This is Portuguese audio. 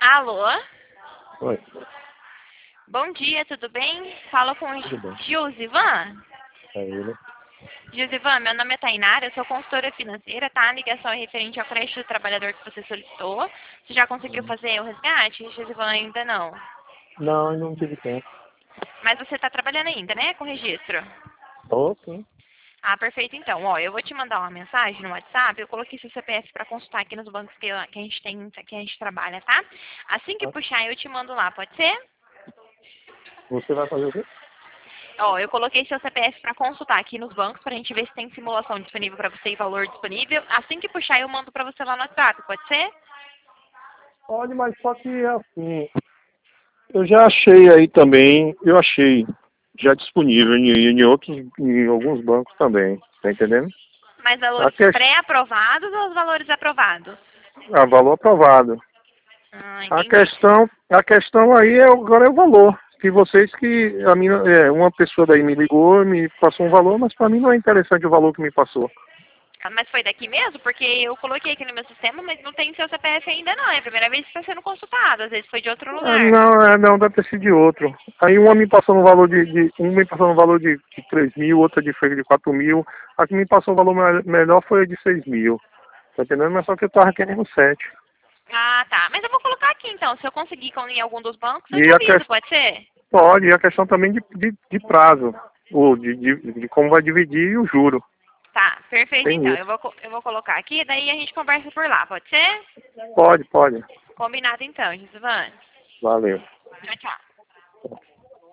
Alô? Oi, Bom dia, tudo bem? Fala com o tudo bem. Gilzivan. É ele. Gilzivan, meu nome é Tainara, eu sou consultora financeira, tá? A ligação é referente ao crédito do trabalhador que você solicitou. Você já conseguiu fazer o resgate? Gilzivan, ainda não. Não, eu não tive tempo. Mas você está trabalhando ainda, né, com registro? Tô, sim. Ah, perfeito então. Ó, eu vou te mandar uma mensagem no WhatsApp. Eu coloquei seu CPF para consultar aqui nos bancos que a gente tem, que a gente trabalha, tá? Assim que Tá? puxar, eu te mando lá, pode ser? Você vai fazer o quê? Ó, eu coloquei seu CPF para consultar aqui nos bancos pra gente ver se tem simulação disponível para você e valor disponível. Assim que puxar, eu mando para você lá no WhatsApp, pode ser? Pode, mas só que assim, eu já achei aí também, eu achei já disponível em alguns bancos também, tá entendendo? Mas A, valores que, pré-aprovados ou os valores aprovados? a valor aprovado. Ah, A entendi. questão, a questão aí é agora é o valor. Que vocês que a minha, uma pessoa daí me ligou, me passou um valor, mas para mim não é interessante o valor que me passou. Ah, mas foi daqui mesmo? Porque eu coloquei aqui no meu sistema, mas não tem seu CPF ainda não. É a primeira vez que está sendo consultado. Às vezes foi de outro Ah, lugar. não, não, deve ter sido de outro. Aí uma me passou no valor um me passou no valor de 3 mil, outra foi de 4 mil. A que me passou um valor melhor foi de 6 mil. Tá entendendo? Mas só que eu tava querendo 7. Ah, tá. Mas eu vou colocar aqui então. Se eu conseguir em algum dos bancos, eu te E a aviso, questão, pode ser? pode, e a questão também de prazo, ou de como vai dividir o juro. Tá, perfeito Tem então. isso. Eu vou colocar aqui, daí a gente conversa por lá, pode ser? Pode, pode. Combinado então, Gisivan. Valeu. Tchau, tchau.